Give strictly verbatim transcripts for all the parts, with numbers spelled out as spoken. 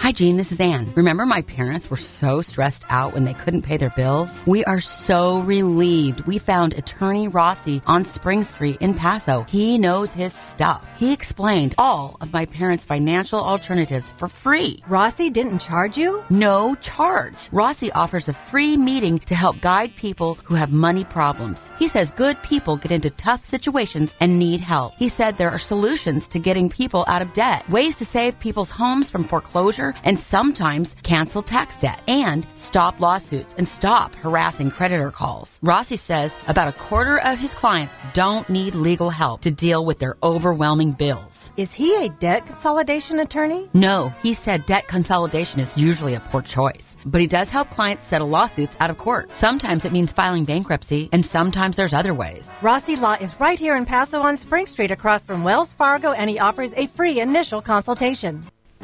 Hi, Jean. This is Ann. Remember my parents were so stressed out when they couldn't pay their bills? We are so relieved we found Attorney Rossi on Spring Street in Paso. He knows his stuff. He explained all of my parents' financial alternatives for free. Rossi didn't charge you? No charge. Rossi offers a free meeting to help guide people who have money problems. He says good people get into tough situations and need help. He said there are solutions to getting people out of debt, ways to save people's homes from foreclosure, and sometimes cancel tax debt, and stop lawsuits and stop harassing creditor calls. Rossi says about a quarter of his clients don't need legal help to deal with their overwhelming bills. Is he a debt consolidation attorney? No, he said debt consolidation is usually a poor choice, but he does help clients settle lawsuits out of court. Sometimes it means filing bankruptcy, and sometimes there's other ways. Rossi Law is right here in Paso on Spring Street across from Wells Fargo, and he offers a free initial consultation.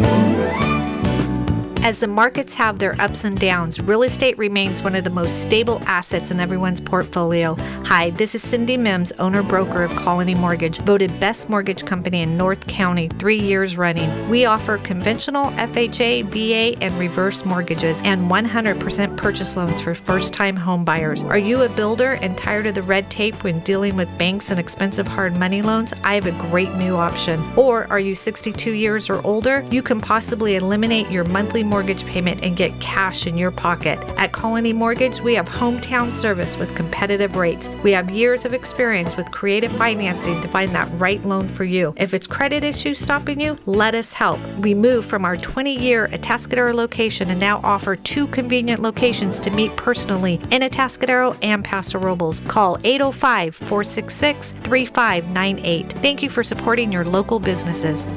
As the markets have their ups and downs, real estate remains one of the most stable assets in everyone's portfolio. Hi, this is Cindy Mims, owner-broker of Colony Mortgage, voted best mortgage company in North County three years running. We offer conventional F H A, V A, and reverse mortgages and one hundred percent purchase loans for first-time home buyers. Are you a builder and tired of the red tape when dealing with banks and expensive hard money loans? I have a great new option. Or are you sixty-two years or older? You can possibly eliminate your monthly mortgage payment and get cash in your pocket. At Colony Mortgage, we have hometown service with competitive rates. We have years of experience with creative financing to find that right loan for you. If it's credit issues stopping you, let us help. We moved from our twenty-year Atascadero location and now offer two convenient locations to meet personally in Atascadero and Paso Robles. Call eight oh five, four six six, three five nine eight. Thank you for supporting your local businesses.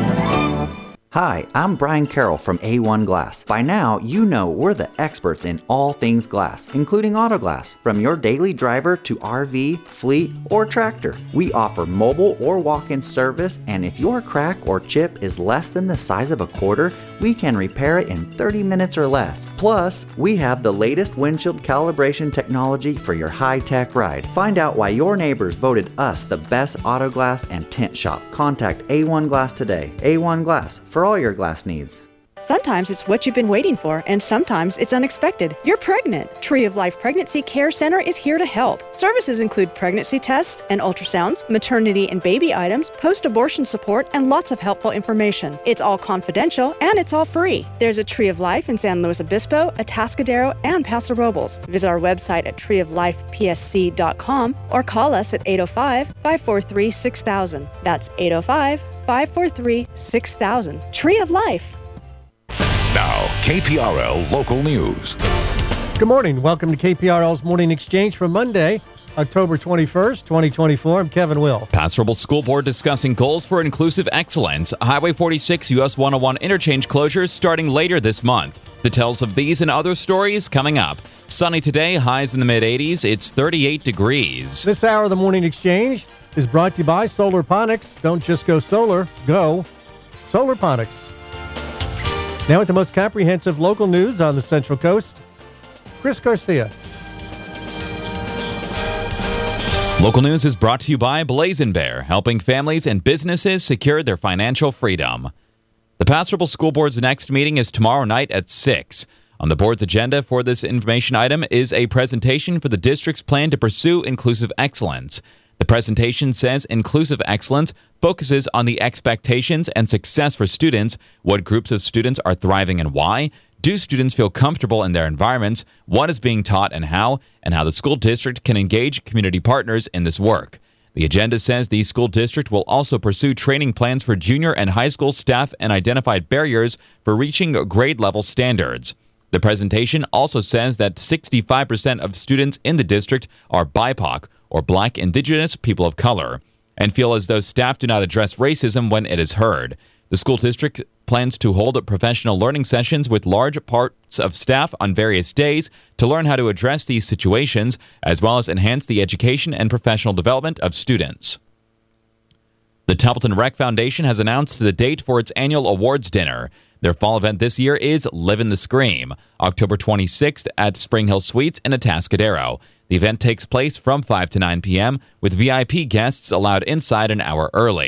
Hi, I'm Brian Carroll from A one Glass. By now, you know we're the experts in all things glass, including auto glass. From your daily driver to R V, fleet, or tractor. We offer mobile or walk-in service, and if your crack or chip is less than the size of a quarter, we can repair it in thirty minutes or less. Plus, we have the latest windshield calibration technology for your high-tech ride. Find out why your neighbors voted us the best auto glass and tint shop. Contact A one Glass today. A one Glass, for all your glass needs. Sometimes it's what you've been waiting for, and sometimes it's unexpected. You're pregnant. Tree of Life Pregnancy Care Center is here to help. Services include pregnancy tests and ultrasounds, maternity and baby items, post-abortion support, and lots of helpful information. It's all confidential, and it's all free. There's a Tree of Life in San Luis Obispo, Atascadero, and Paso Robles. Visit our website at tree of life p s c dot com or call us at eight oh five, five four three, six thousand. That's eight oh five, five four three, six thousand. Tree of Life. Now, K P R L Local News. Good morning. Welcome to K P R L's Morning Exchange for Monday, October twenty-first, twenty twenty-four. I'm Kevin Will. Paso Robles School Board discussing goals for inclusive excellence. Highway forty-six U S one oh one interchange closures starting later this month. Details of these and other stories coming up. Sunny today, highs in the mid-eighties. It's thirty-eight degrees. This hour of the Morning Exchange is brought to you by Solarponics. Don't just go solar, go Solarponics. Now with the most comprehensive local news on the Central Coast, Chris Garcia. Local news is brought to you by Blazin' Bear, helping families and businesses secure their financial freedom. The Paso Robles School Board's next meeting is tomorrow night at six. On the board's agenda for this information item is a presentation for the district's plan to pursue inclusive excellence. The presentation says inclusive excellence focuses on the expectations and success for students, what groups of students are thriving and why, do students feel comfortable in their environments, what is being taught and how, and how the school district can engage community partners in this work. The agenda says the school district will also pursue training plans for junior and high school staff and identified barriers for reaching grade level standards. The presentation also says that sixty-five percent of students in the district are B I P O C, or Black, Indigenous, People of Color, and feel as though staff do not address racism when it is heard. The school district plans to hold professional learning sessions with large parts of staff on various days to learn how to address these situations, as well as enhance the education and professional development of students. The Templeton Rec Foundation has announced the date for its annual awards dinner. Their fall event this year is Livin' the Scream, October twenty-sixth at Spring Hill Suites in Atascadero. The event takes place from five to nine p.m., with V I P guests allowed inside an hour early.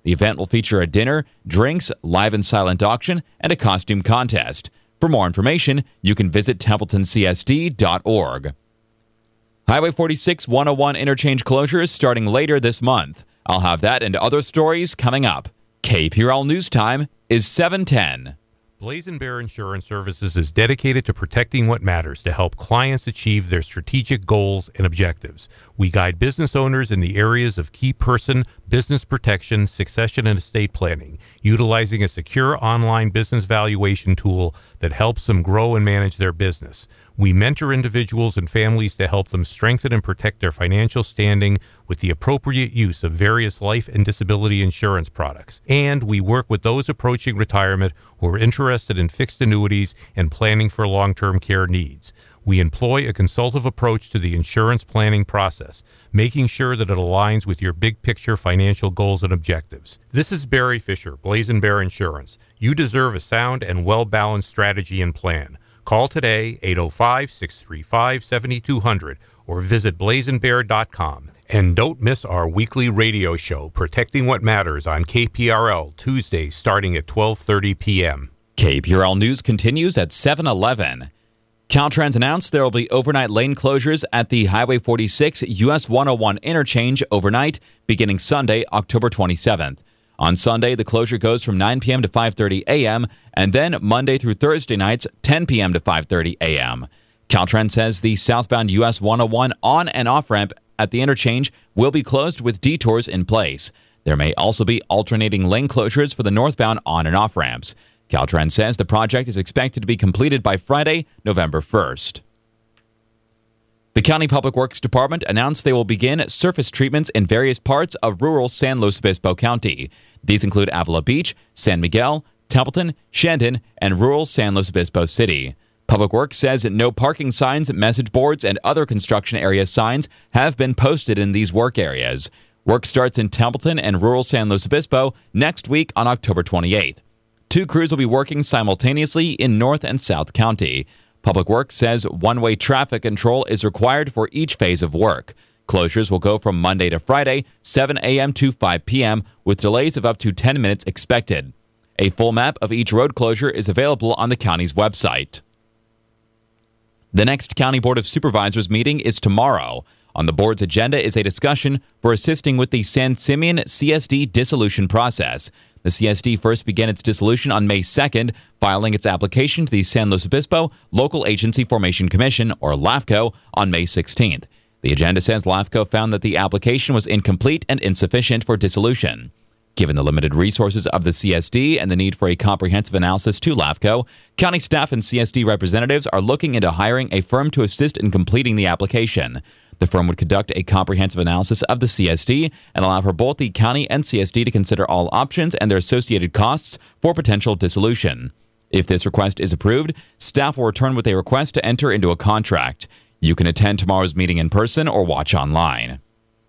The event will feature a dinner, drinks, live and silent auction, and a costume contest. For more information, you can visit templeton c s d dot org. Highway forty-six one oh one interchange closures starting later this month. I'll have that and other stories coming up. K P R L News Time is seven ten. Blazin' Bear Insurance Services is dedicated to protecting what matters to help clients achieve their strategic goals and objectives. We guide business owners in the areas of key person, business protection, succession, and estate planning, utilizing a secure online business valuation tool that helps them grow and manage their business. We mentor individuals and families to help them strengthen and protect their financial standing with the appropriate use of various life and disability insurance products. And we work with those approaching retirement who are interested in fixed annuities and planning for long-term care needs. We employ a consultative approach to the insurance planning process, making sure that it aligns with your big picture financial goals and objectives. This is Barry Fisher, Blazin' Bear Insurance. You deserve a sound and well-balanced strategy and plan. Call today, eight oh five, six three five, seven two zero zero, or visit blazin bear dot com. And don't miss our weekly radio show, Protecting What Matters, on K P R L, Tuesdays starting at twelve thirty p.m. K P R L News continues at seven eleven. Caltrans announced there will be overnight lane closures at the Highway forty-six U S one oh one interchange overnight, beginning Sunday, October twenty-seventh. On Sunday, the closure goes from nine p.m. to five thirty a.m., and then Monday through Thursday nights, ten p.m. to five thirty a.m. Caltrans says the southbound U S one oh one on- and off-ramp at the interchange will be closed with detours in place. There may also be alternating lane closures for the northbound on- and off-ramps. Caltrans says the project is expected to be completed by Friday, November first. The County Public Works Department announced they will begin surface treatments in various parts of rural San Luis Obispo County. These include Avila Beach, San Miguel, Templeton, Shandon, and rural San Luis Obispo City. Public Works says no parking signs, message boards, and other construction area signs have been posted in these work areas. Work starts in Templeton and rural San Luis Obispo next week on October twenty-eighth. Two crews will be working simultaneously in North and South County. Public Works says one-way traffic control is required for each phase of work. Closures will go from Monday to Friday, seven a.m. to five p.m., with delays of up to ten minutes expected. A full map of each road closure is available on the county's website. The next County Board of Supervisors meeting is tomorrow. On the board's agenda is a discussion for assisting with the San Simeon C S D dissolution process. The C S D first began its dissolution on May second, filing its application to the San Luis Obispo Local Agency Formation Commission, or LAFCO, on May sixteenth. The agenda says LAFCO found that the application was incomplete and insufficient for dissolution. Given the limited resources of the C S D and the need for a comprehensive analysis to LAFCO, county staff and C S D representatives are looking into hiring a firm to assist in completing the application. The firm would conduct a comprehensive analysis of the C S D and allow for both the county and C S D to consider all options and their associated costs for potential dissolution. If this request is approved, staff will return with a request to enter into a contract. You can attend tomorrow's meeting in person or watch online.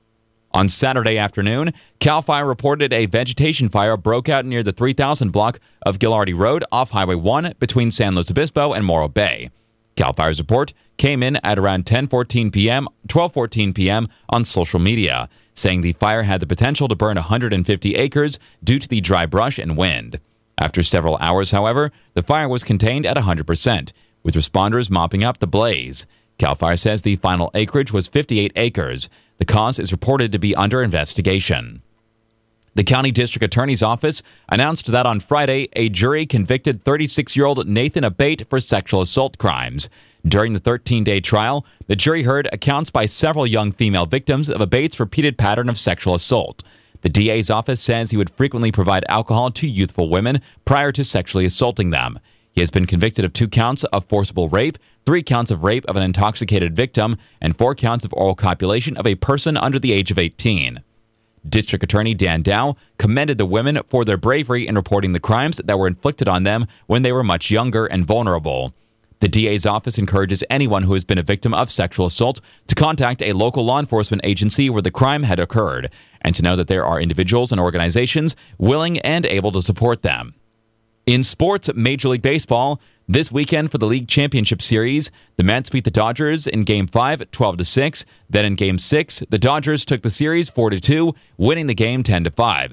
On Saturday afternoon, CAL FIRE reported a vegetation fire broke out near the three thousand block of Gillardy Road off Highway one between San Luis Obispo and Morro Bay. CAL FIRE's report came in at around ten fourteen p.m., twelve fourteen p.m. on social media, saying the fire had the potential to burn one hundred fifty acres due to the dry brush and wind. After several hours, however, the fire was contained at one hundred percent, with responders mopping up the blaze. CAL FIRE says the final acreage was fifty-eight acres. The cause is reported to be under investigation. The County District Attorney's Office announced that on Friday, a jury convicted thirty-six-year-old Nathan Abate for sexual assault crimes. During the thirteen-day trial, the jury heard accounts by several young female victims of Abate's repeated pattern of sexual assault. The D A's office says he would frequently provide alcohol to youthful women prior to sexually assaulting them. He has been convicted of two counts of forcible rape, three counts of rape of an intoxicated victim, and four counts of oral copulation of a person under the age of eighteen. District Attorney Dan Dow commended the women for their bravery in reporting the crimes that were inflicted on them when they were much younger and vulnerable. The D A's office encourages anyone who has been a victim of sexual assault to contact a local law enforcement agency where the crime had occurred, and to know that there are individuals and organizations willing and able to support them. In sports, Major League Baseball, this weekend for the League Championship Series, the Mets beat the Dodgers in Game five, twelve to six. Then in Game six, the Dodgers took the series four to two, winning the game ten to five.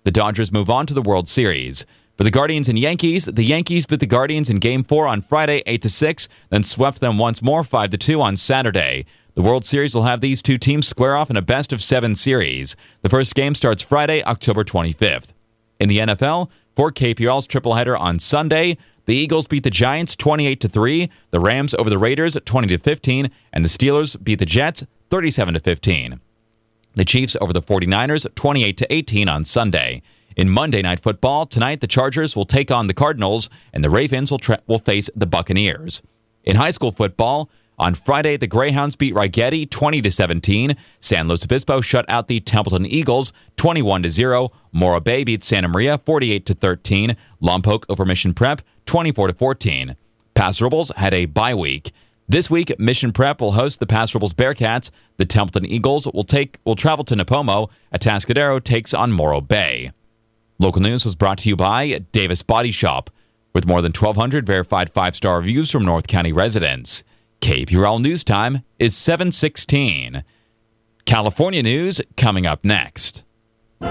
The Dodgers move on to the World Series. For the Guardians and Yankees, the Yankees beat the Guardians in Game four on Friday eight to six, then swept them once more five to two on Saturday. The World Series will have these two teams square off in a best-of-seven series. The first game starts Friday, October twenty-fifth. In the N F L, for K P R L's tripleheader on Sunday, the Eagles beat the Giants twenty-eight to three, the Rams over the Raiders twenty to fifteen, and the Steelers beat the Jets thirty-seven to fifteen. The Chiefs over the forty-niners twenty-eight to eighteen on Sunday. In Monday Night Football, tonight the Chargers will take on the Cardinals, and the Ravens will, tra- will face the Buccaneers. In high school football, on Friday, the Greyhounds beat Rigetti twenty to seventeen. San Luis Obispo shut out the Templeton Eagles twenty-one to zero. Morro Bay beat Santa Maria forty-eight to thirteen. Lompoc over Mission Prep twenty-four to fourteen. Paso Robles had a bye week. This week, Mission Prep will host the Paso Robles Bearcats. The Templeton Eagles will take will travel to Nipomo. Atascadero takes on Morro Bay. Local news was brought to you by Davis Body Shop, with more than twelve hundred verified five-star reviews from North County residents. K P R L News Time is seven sixteen. California news coming up next. You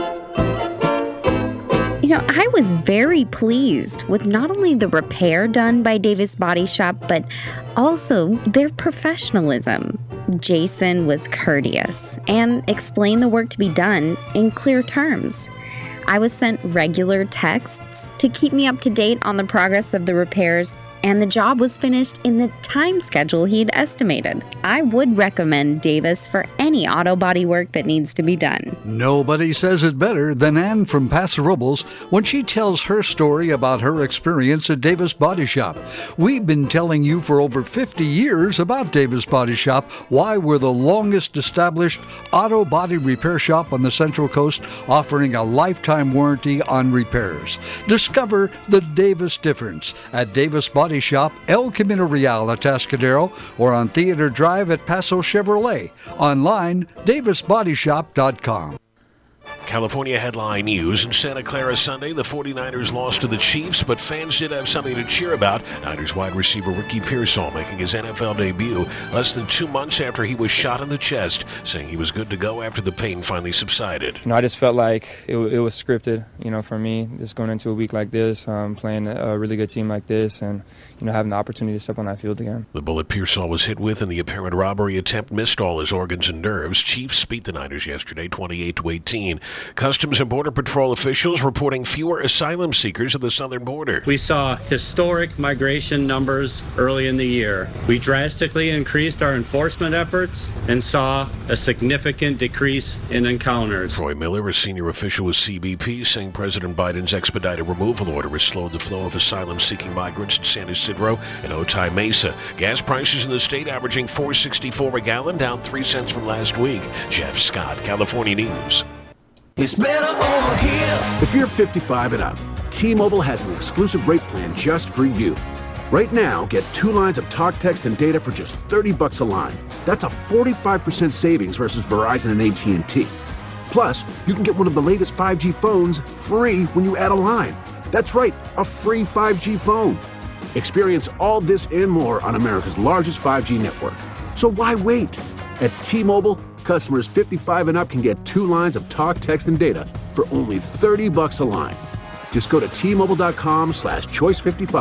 know, I was very pleased with not only the repair done by Davis Body Shop, but also their professionalism. Jason was courteous and explained the work to be done in clear terms. I was sent regular texts to keep me up to date on the progress of the repairs, and the job was finished in the time schedule he'd estimated. I would recommend Davis for any auto body work that needs to be done. Nobody says it better than Ann from Paso Robles when she tells her story about her experience at Davis Body Shop. We've been telling you for over fifty years about Davis Body Shop, why we're the longest established auto body repair shop on the Central Coast, offering a lifetime warranty on repairs. Discover the Davis difference at Davis Body Shop, El Camino Real, Atascadero, or on Theater Drive at Paso Chevrolet. Online, davis body shop dot com. California headline news. In Santa Clara Sunday, the forty-niners lost to the Chiefs, but fans did have something to cheer about. Niners wide receiver Ricky Pearsall making his N F L debut less than two months after he was shot in the chest, saying he was good to go after the pain finally subsided. You know, I just felt like it, it was scripted, you know, for me, just going into a week like this, um, playing a really good team like this, and, you know, having the opportunity to step on that field again. The bullet Pearsall was hit with in the apparent robbery attempt missed all his organs and nerves. Chiefs beat the Niners yesterday twenty-eight to eighteen. Customs and Border Patrol officials reporting fewer asylum seekers at the southern border. We saw historic migration numbers early in the year. We drastically increased our enforcement efforts and saw a significant decrease in encounters. Troy Miller, a senior official with C B P, saying President Biden's expedited removal order has slowed the flow of asylum-seeking migrants in San Isidro and Otay Mesa. Gas prices in the state averaging four dollars and sixty-four cents a gallon, down three cents from last week. Jeff Scott, California News. It's better over here. If you're fifty-five and up, T-Mobile has an exclusive rate plan just for you. Right now, get two lines of talk, text, and data for just thirty bucks a line. That's a forty-five percent savings versus Verizon and A T and T. Plus, you can get one of the latest five G phones free when you add a line. That's right, a free five G phone. Experience all this and more on America's largest five G network. So why wait? At T-Mobile, customers fifty-five and up can get two lines of talk, text, and data for only thirty bucks a line. Just go to T-Mobile.com slash choice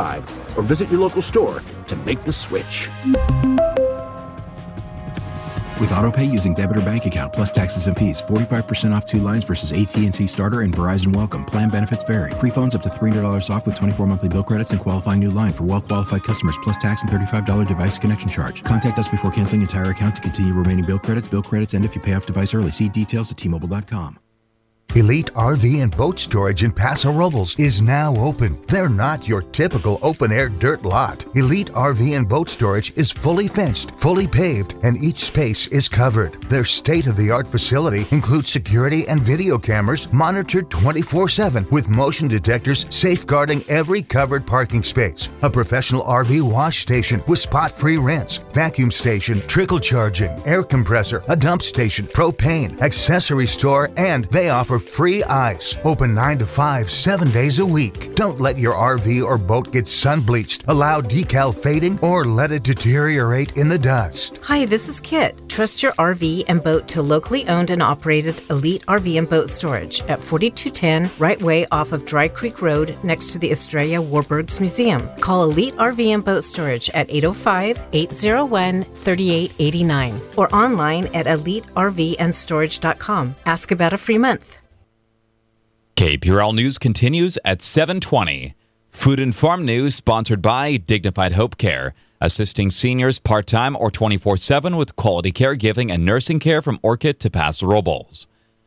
55 or visit your local store to make the switch. With AutoPay using debit or bank account plus taxes and fees, forty-five percent off two lines versus A T and T Starter and Verizon Welcome. Plan benefits vary. Free phones up to three hundred dollars off with twenty-four monthly bill credits and qualifying new line for well-qualified customers plus tax and thirty-five dollars device connection charge. Contact us before canceling entire account to continue remaining bill credits. Bill credits end if you pay off device early. See details at T Mobile dot com. Elite R V and Boat Storage in Paso Robles is now open. They're not your typical open-air dirt lot. Elite R V and Boat Storage is fully fenced, fully paved, and each space is covered. Their state-of-the-art facility includes security and video cameras monitored twenty-four seven with motion detectors safeguarding every covered parking space. A professional R V wash station with spot-free rinse, vacuum station, trickle charging, air compressor, a dump station, propane, accessory store, and they offer for free ice. Open nine to five, seven days a week. Don't let your R V or boat get sun bleached, allow decal fading, or let it deteriorate in the dust. Hi, this is Kit. Trust your R V and boat to locally owned and operated Elite R V and Boat Storage at forty-two ten Right Way off of Dry Creek Road next to the Estrella Warbirds Museum. Call Elite R V and Boat Storage at eight oh five, eight oh one, three eight eight nine or online at elite r v and storage dot com. Ask about a free month. K P R L News continues at seven twenty. Food and Farm News sponsored by Dignified Hope Care, assisting seniors part-time or twenty-four seven with quality caregiving and nursing care from Orchid to Paso Robles.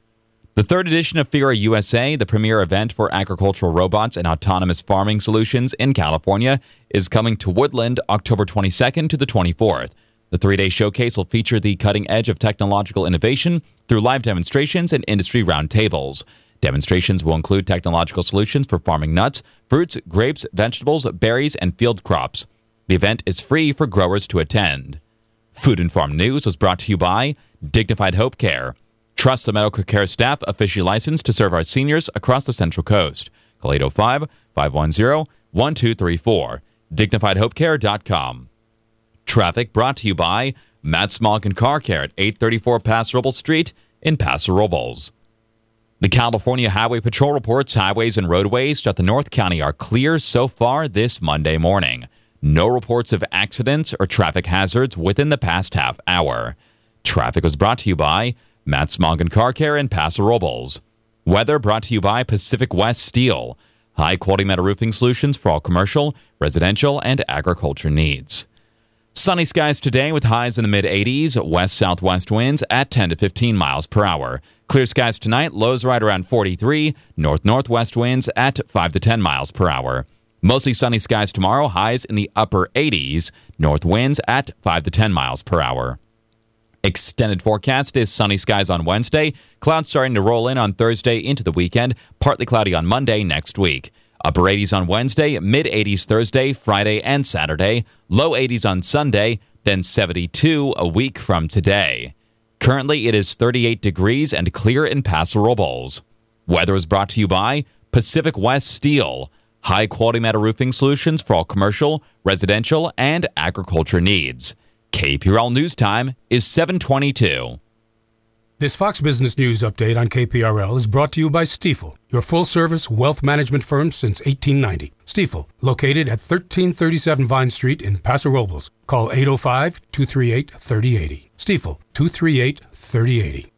The third edition of FIRA U S A, the premier event for agricultural robots and autonomous farming solutions in California, is coming to Woodland October twenty-second to the twenty-fourth. The three-day showcase will feature the cutting edge of technological innovation through live demonstrations and industry roundtables. Demonstrations will include technological solutions for farming nuts, fruits, grapes, vegetables, berries, and field crops. The event is free for growers to attend. Food and Farm News was brought to you by Dignified Hope Care. Trust the medical care staff officially licensed to serve our seniors across the Central Coast. Call eight oh five, five one zero, one two three four. dignified hope care dot com. Traffic brought to you by Matt Smolkin Car Care at eight thirty-four Paso Robles Street in Paso Robles. The California Highway Patrol reports highways and roadways throughout the North County are clear so far this Monday morning. No reports of accidents or traffic hazards within the past half hour. Traffic was brought to you by Matt Smolkin Car Care in Paso Robles. Weather brought to you by Pacific West Steel. High-quality metal roofing solutions for all commercial, residential, and agriculture needs. Sunny skies today with highs in the mid-eighties, west-southwest winds at ten to fifteen miles per hour. Clear skies tonight, lows right around forty-three, north-northwest winds at five to ten miles per hour. Mostly sunny skies tomorrow, highs in the upper eighties, north winds at five to ten miles per hour. Extended forecast is sunny skies on Wednesday, clouds starting to roll in on Thursday into the weekend, partly cloudy on Monday next week. Upper eighties on Wednesday, mid-eighties Thursday, Friday, and Saturday, low eighties on Sunday, then seventy-two a week from today. Currently, it is thirty-eight degrees and clear in Paso Robles. Weather is brought to you by Pacific West Steel, high-quality metal roofing solutions for all commercial, residential, and agriculture needs. K P R L News Time is seven twenty-two. This Fox Business News update on K P R L is brought to you by Stifel, your full-service wealth management firm since eighteen ninety. Stifel, located at thirteen thirty-seven Vine Street in Paso Robles. Call eight oh five, two three eight, three oh eight oh. Stifel, two three eight, three oh eight oh.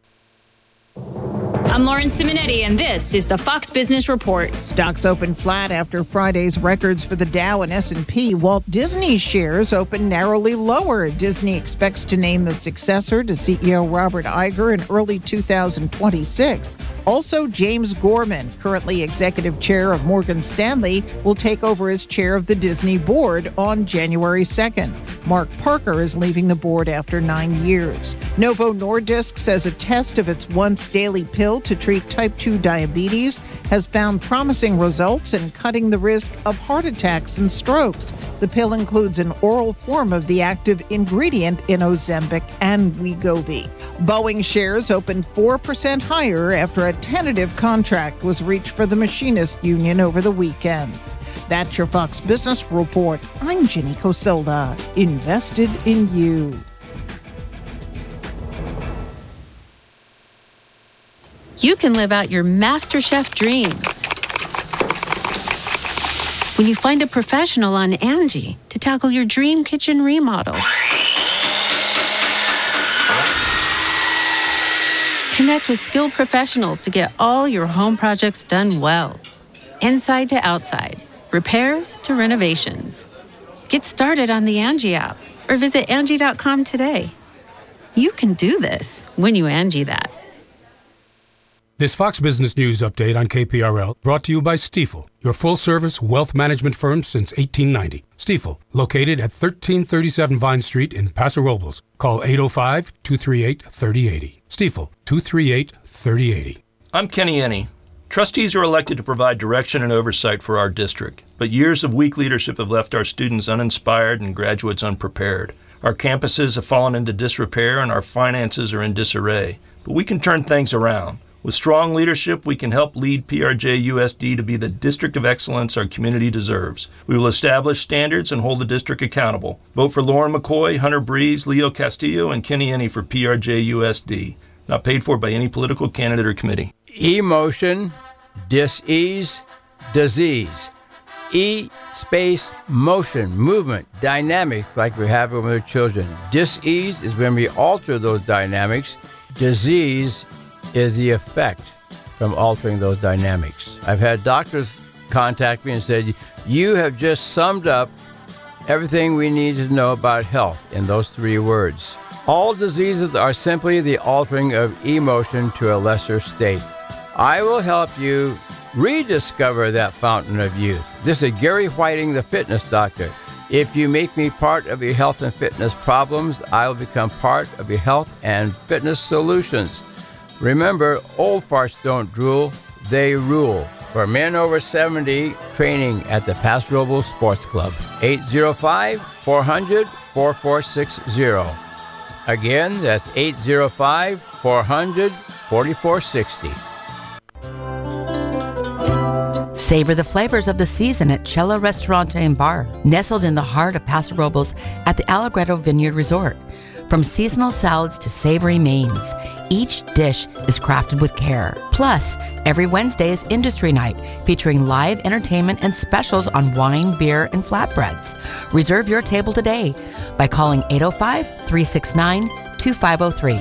I'm Lauren Simonetti, and this is the Fox Business Report. Stocks opened flat after Friday's records for the Dow and S and P. Walt Disney shares opened narrowly lower. Disney expects to name the successor to C E O Robert Iger in early two thousand twenty-six. Also, James Gorman, currently executive chair of Morgan Stanley, will take over as chair of the Disney board on January second. Mark Parker is leaving the board after nine years. Novo Nordisk says a test of its once daily pill to treat type two diabetes has found promising results in cutting the risk of heart attacks and strokes. The pill includes an oral form of the active ingredient in Ozempic and Wegovy. Boeing shares opened four percent higher after a tentative contract was reached for the machinist union over the weekend. That's your Fox Business Report. I'm Jenny Coselda, invested in you. You can live out your MasterChef dreams when you find a professional on Angie to tackle your dream kitchen remodel. Connect with skilled professionals to get all your home projects done well. Inside to outside, repairs to renovations. Get started on the Angie app or visit Angie dot com today. You can do this when you Angie that. This Fox Business News update on K P R L brought to you by Stifel, your full-service wealth management firm since eighteen ninety. Stifel, located at thirteen thirty-seven Vine Street in Paso Robles. Call eight oh five, two three eight, three oh eight oh. Stifel, two three eight, three oh eight oh. I'm Kenny Enney. Trustees are elected to provide direction and oversight for our district, but years of weak leadership have left our students uninspired and graduates unprepared. Our campuses have fallen into disrepair and our finances are in disarray, but we can turn things around. With strong leadership, we can help lead P R J U S D to be the district of excellence our community deserves. We will establish standards and hold the district accountable. Vote for Lauren McCoy, Hunter Breeze, Leo Castillo, and Kenny Enney for P R J U S D. Not paid for by any political candidate or committee. Emotion, dis-ease, disease. E space motion, movement, dynamics like we have with our children. Dis-ease is when we alter those dynamics. Disease is the effect from altering those dynamics. I've had doctors contact me and said, you have just summed up everything we need to know about health in those three words. All diseases are simply the altering of emotion to a lesser state. I will help you rediscover that fountain of youth. This is Gary Whiting, the fitness doctor. If you make me part of your health and fitness problems, I will become part of your health and fitness solutions. Remember, old farts don't drool, they rule. For men over seventy, training at the Paso Robles Sports Club. eight zero five, four hundred, four four six zero. Again, that's eight zero five, four hundred, four four six zero. Savor the flavors of the season at Cello Restaurante and Bar, nestled in the heart of Paso Robles at the Allegretto Vineyard Resort. From seasonal salads to savory mains, each dish is crafted with care. Plus, every Wednesday is Industry Night, featuring live entertainment and specials on wine, beer, and flatbreads. Reserve your table today by calling eight oh five, three six nine, two five oh three.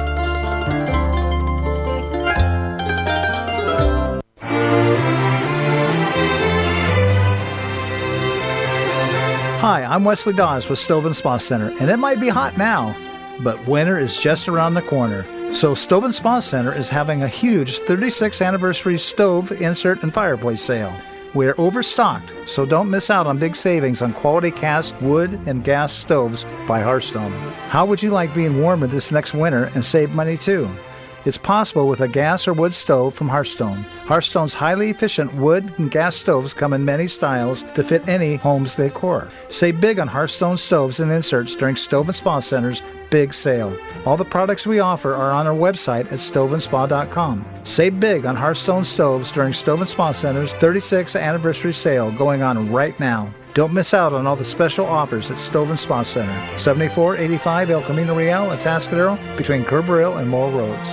Hi, I'm Wesley Dawes with Stove and Spa Center, and it might be hot now, but winter is just around the corner. So Stove and Spa Center is having a huge thirty-sixth anniversary stove, insert, and fireplace sale. We're overstocked, so don't miss out on big savings on quality cast wood and gas stoves by Hearthstone. How would you like being warmer this next winter and save money too? It's possible with a gas or wood stove from Hearthstone. Hearthstone's highly efficient wood and gas stoves come in many styles to fit any home's decor. Save big on Hearthstone stoves and inserts during Stove and Spa Center's big sale. All the products we offer are on our website at stove and spa dot com. Save big on Hearthstone stoves during Stove and Spa Center's thirty-sixth anniversary sale going on right now. Don't miss out on all the special offers at Stove and Spa Center, seventy-four eighty-five El Camino Real, Atascadero, between Curb Rail and Moore Roads.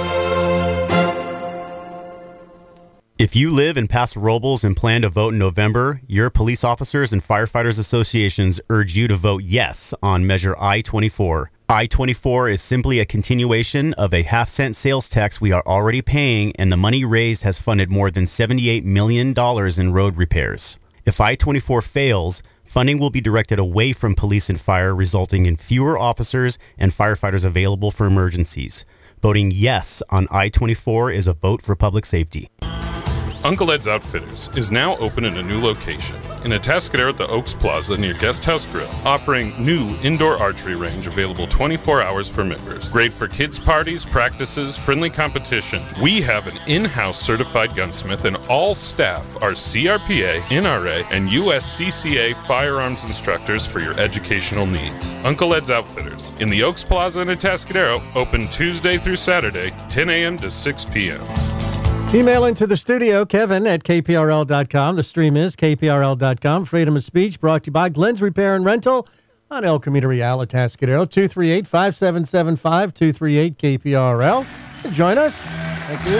If you live in Paso Robles and plan to vote in November, your police officers and firefighters associations urge you to vote yes on Measure I twenty-four. I twenty-four is simply a continuation of a half-cent sales tax we are already paying, and the money raised has funded more than seventy-eight million dollars in road repairs. If I twenty-four fails, funding will be directed away from police and fire, resulting in fewer officers and firefighters available for emergencies. Voting yes on I twenty-four is a vote for public safety. Uncle Ed's Outfitters is now open in a new location in Atascadero at the Oaks Plaza near Guest House Grill, offering new indoor archery range available twenty-four hours for members. Great for kids' parties, practices, friendly competition. We have an in-house certified gunsmith, and all staff are C R P A, N R A, and U S C C A firearms instructors for your educational needs. Uncle Ed's Outfitters in the Oaks Plaza in Atascadero, open Tuesday through Saturday, ten a.m. to six p.m. Email into the studio, Kevin at K P R L dot com. The stream is K P R L dot com. Freedom of Speech brought to you by Glenn's Repair and Rental on El Camino Real, Atascadero. two three eight, five seven seven five, two three eight K P R L. Join us. Thank you.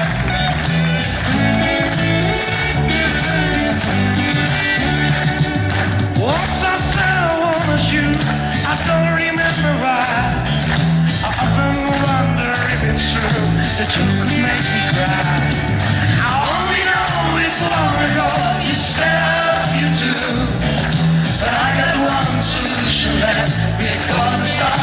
Once I said I wanna shoot, I don't remember right. I often wonder if it's true that you could make me cry. I only know it's long ago you said you do, but I got one solution left. We're gonna start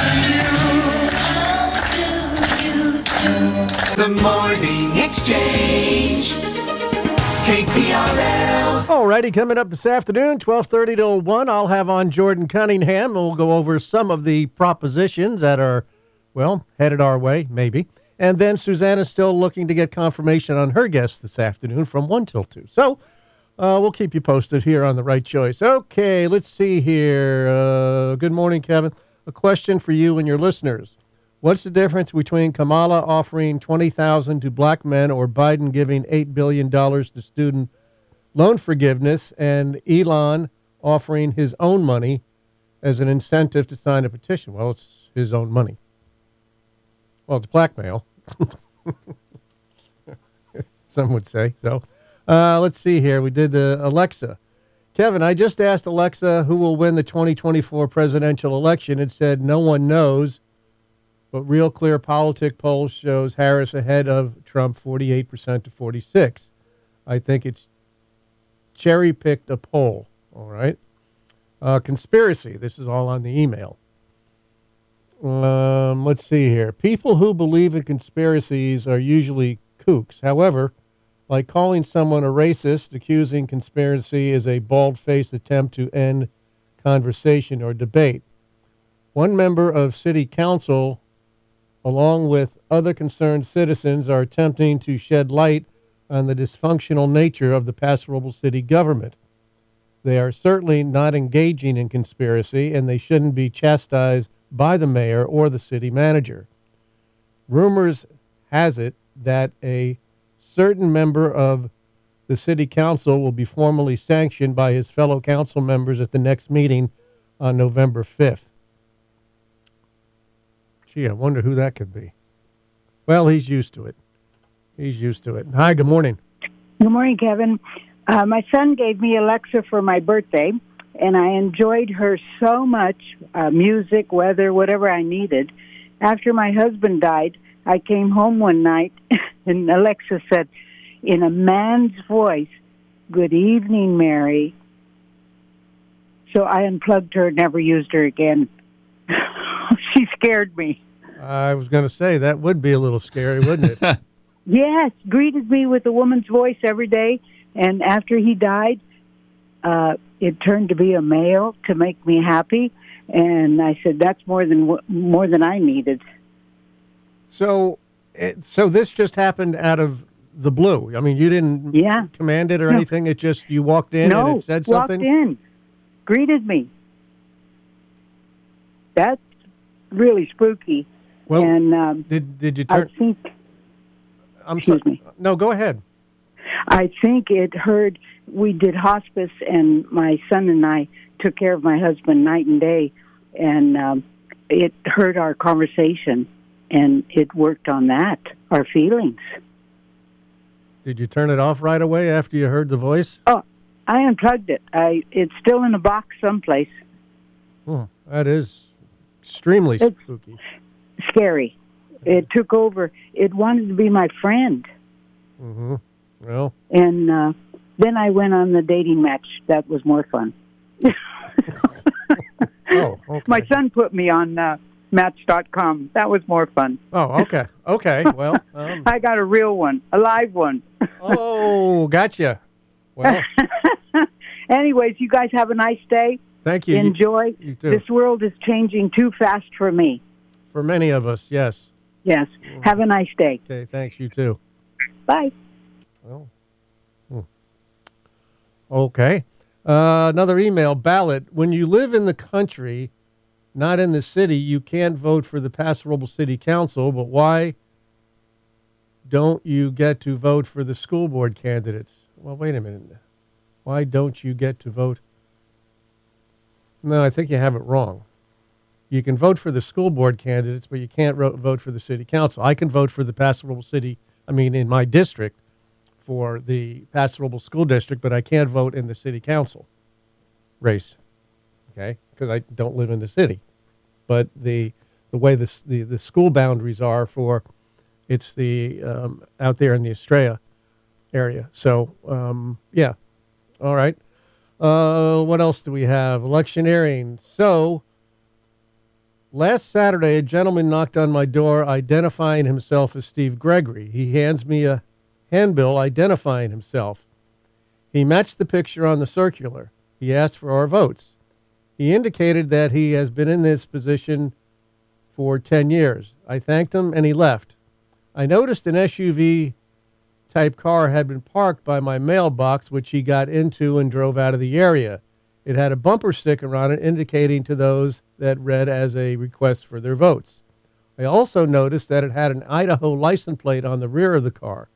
anew. The Morning Exchange, K P R L. Alrighty, coming up this afternoon, twelve thirty to one, I'll have on Jordan Cunningham, and we'll go over some of the propositions that are, well, headed our way, maybe. And then Susanna's still looking to get confirmation on her guest this afternoon from one till two. So uh, we'll keep you posted here on The Right Choice. Okay, let's see here. Uh, good morning, Kevin. A question for you and your listeners. What's the difference between Kamala offering twenty thousand dollars to black men or Biden giving eight billion dollars to student loan forgiveness and Elon offering his own money as an incentive to sign a petition? Well, it's his own money. Well, it's blackmail. Some would say. So uh, let's see here. We did the Alexa. Kevin, I just asked Alexa who will win the twenty twenty-four presidential election. It said no one knows, but Real Clear Politic polls shows Harris ahead of Trump forty-eight percent to forty-six. I think it's cherry-picked a poll. All right. Uh, conspiracy. This is all on the email. Um, let's see here. People who believe in conspiracies are usually kooks. However, like calling someone a racist, accusing conspiracy is a bald-faced attempt to end conversation or debate. One member of city council, along with other concerned citizens, are attempting to shed light on the dysfunctional nature of the Paso Robles city government. They are certainly not engaging in conspiracy, and they shouldn't be chastised by the mayor or the city manager. Rumors has it that a certain member of the city council will be formally sanctioned by his fellow council members at the next meeting on November fifth. Gee, I wonder who that could be. Well, he's used to it. He's used to it. Hi, good morning. Good morning, Kevin. Uh, my son gave me Alexa for my birthday, and I enjoyed her so much, uh, music, weather, whatever I needed. After my husband died, I came home one night, and Alexa said, in a man's voice, "Good evening, Mary." So I unplugged her and never used her again. She scared me. I was going to say, that would be a little scary, wouldn't it? Yes, greeted me with a woman's voice every day, and after he died, uh, it turned to be a male to make me happy, and I said, that's more than more than I needed. So, it, so this just happened out of the blue. I mean, you didn't yeah. command it or no. anything. It just, you walked in no, and it said something? walked in, greeted me. That's really spooky. Well, and um, did did you turn? I think, I'm excuse sorry. me. No, go ahead. I think it heard, we did hospice, and my son and I took care of my husband night and day, and um, it heard our conversation, and it worked on that, our feelings. Did you turn it off right away after you heard the voice? Oh, I unplugged it. I It's still in a box someplace. Oh, that is extremely it's spooky. Scary. It took over. It wanted to be my friend. Mm-hmm. Well. And uh, then I went on the dating match. That was more fun. Oh, okay. My son put me on uh, Match dot com. That was more fun. Oh, okay. Okay. Well, um, I got a real one, a live one. Oh, gotcha. Well. Anyways, you guys have a nice day. Thank you. Enjoy. You too. This world is changing too fast for me. For many of us, yes. Yes. Have a nice day. Okay, thanks. You too. Bye. Well, hmm. Okay. Uh, another email, ballot. When you live in the country, not in the city, you can't vote for the Paso Robles City Council, but why don't you get to vote for the school board candidates? Well, wait a minute. Why don't you get to vote? No, I think you have it wrong. You can vote for the school board candidates, but you can't ro- vote for the city council. I can vote for the Paso Robles City, I mean, in my district, for the Paso Robles School District, but I can't vote in the city council race, okay, because I don't live in the city. But the the way the the, the school boundaries are for, it's the um, out there in the Estrella area. So, um, yeah, all right. Uh, what else do we have? Electioneering. So, last Saturday, a gentleman knocked on my door identifying himself as Steve Gregory. He hands me a handbill identifying himself. He matched the picture on the circular. He asked for our votes. He indicated that he has been in this position for ten years. I thanked him and he left. I noticed an S U V type car had been parked by my mailbox, which he got into and drove out of the area. It had a bumper sticker on it indicating to those that read as a request for their votes. I also noticed that it had an Idaho license plate on the rear of the car.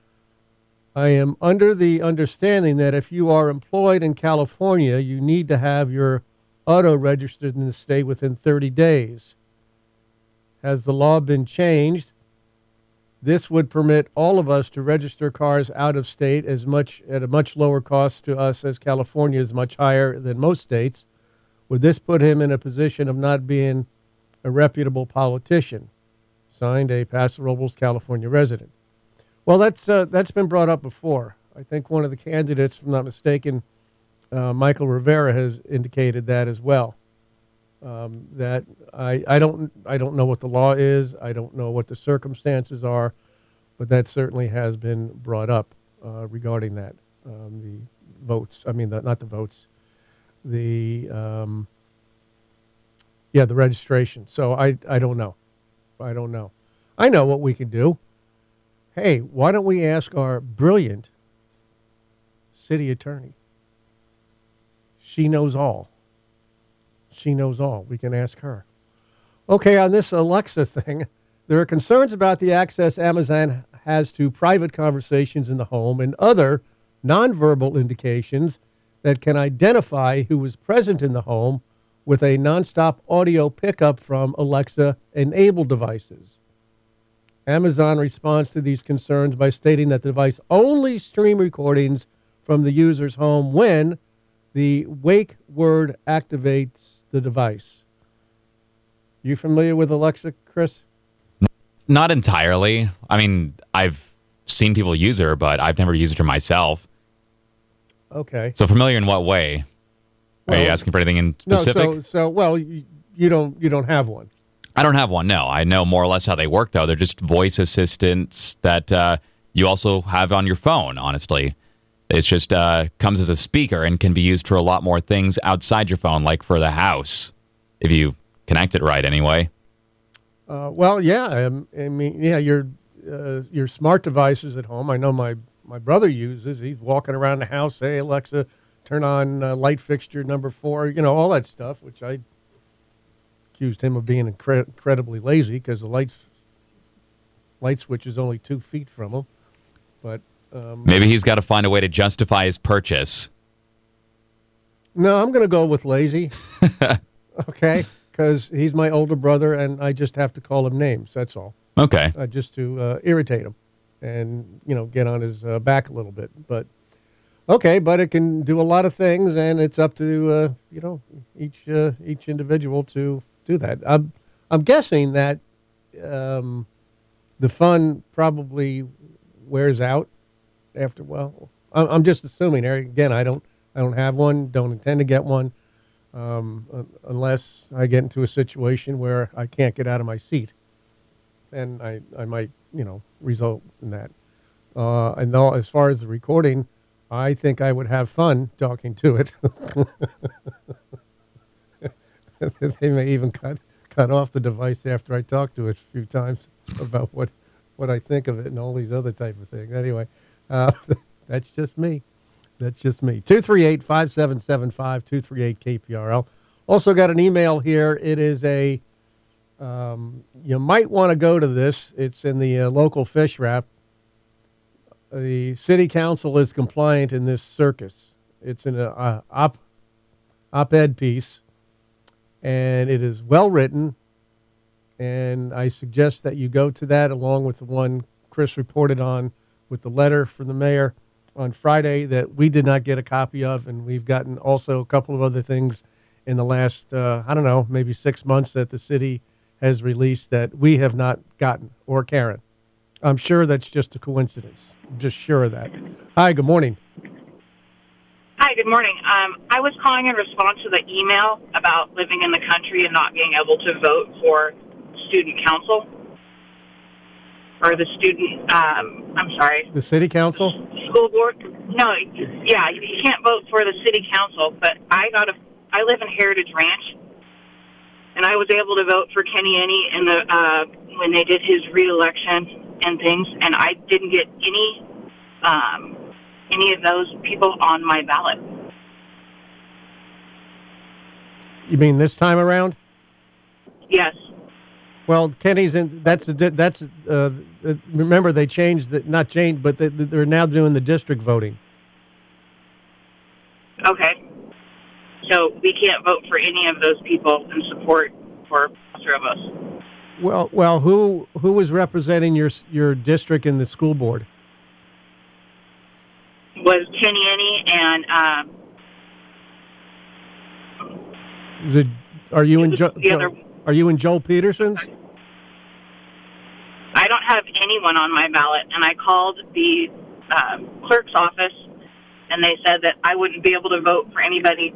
I am under the understanding that if you are employed in California, you need to have your auto registered in the state within thirty days. Has the law been changed? This would permit all of us to register cars out of state as much at a much lower cost to us, as California is much higher than most states. Would this put him in a position of not being a reputable politician? Signed, a Paso Robles, California resident. Well, that's uh, that's been brought up before. I think one of the candidates, if I'm not mistaken, uh, Michael Rivera, has indicated that as well. Um, that I, I don't I don't know what the law is. I don't know what the circumstances are, but that certainly has been brought up uh, regarding that. Um, the votes, I mean, the, not the votes, the um, yeah, the registration. So I I don't know. I don't know. I know what we can do. Hey, why don't we ask our brilliant city attorney? She knows all. She knows all. We can ask her. Okay, on this Alexa thing, there are concerns about the access Amazon has to private conversations in the home and other nonverbal indications that can identify who was present in the home with a nonstop audio pickup from Alexa-enabled devices. Amazon responds to these concerns by stating that the device only stream recordings from the user's home when the wake word activates the device. You familiar with Alexa, Chris? Not entirely. I mean, I've seen people use her, but I've never used her myself. Okay. So familiar in what way? Are well, you asking for anything in specific? No, so, so well, you, you don't you don't have one. I don't have one, no. I know more or less how they work, though. They're just voice assistants that uh, you also have on your phone, honestly. It just uh, comes as a speaker and can be used for a lot more things outside your phone, like for the house, if you connect it right anyway. Uh, well, yeah. I, I mean, yeah, your uh, your smart devices at home. I know my, my brother uses. He's walking around the house, hey, Alexa, turn on uh, light fixture number four, you know, all that stuff, which I accused him of being incre- incredibly lazy because the light, light switch is only two feet from him. But Um, Maybe he's got to find a way to justify his purchase. No, I'm going to go with lazy. Okay, because he's my older brother, and I just have to call him names. That's all. Okay. Uh, just to uh, irritate him, and you know, get on his uh, back a little bit. But okay, but it can do a lot of things, and it's up to uh, you know each uh, each individual to do that. I'm I'm guessing that um, the fun probably wears out after. Well, I'm just assuming. Again, I don't I don't have one. Don't intend to get one, um, unless I get into a situation where I can't get out of my seat, and I I might you know result in that. Uh, and though, as far as the recording, I think I would have fun talking to it. They may even cut cut off the device after I talk to it a few times about what, what I think of it and all these other type of things. Anyway, uh, that's just me. That's just me. two three eight, five seven seven five, two three eight K P R L. Also got an email here. It is a, um, you might want to go to this. It's in the uh, local fish wrap. The city council is compliant in this circus. It's in a uh, op, op-ed piece, and it is well written, and I suggest that you go to that along with the one Chris reported on with the letter from the mayor on Friday that we did not get a copy of, and we've gotten also a couple of other things in the last, uh, I don't know, maybe six months that the city has released that we have not gotten, or Karen. I'm sure that's just a coincidence. I'm just sure of that. Hi, good morning. Hi, good morning. Um, I was calling in response to the email about living in the country and not being able to vote for student council. Or the student, um, I'm sorry. The city council? School board? No, yeah, you can't vote for the city council, but I got a, I live in Heritage Ranch, and I was able to vote for Kenny Enney in the, uh, when they did his re-election and things, and I didn't get any, um, any of those people on my ballot. You mean this time around? Yes. Well, Kenny's in. That's a, di- that's. Uh, remember, they changed it. Not changed, but they, they're now doing the district voting. Okay. So we can't vote for any of those people in support for Pastor of us. Well, well, who who was representing your your district in the school board? Was Kenny Any and um, Is it? Are you in? Jo- the other- Are you in Joel Peterson's? I don't have anyone on my ballot, and I called the uh, clerk's office, and they said that I wouldn't be able to vote for anybody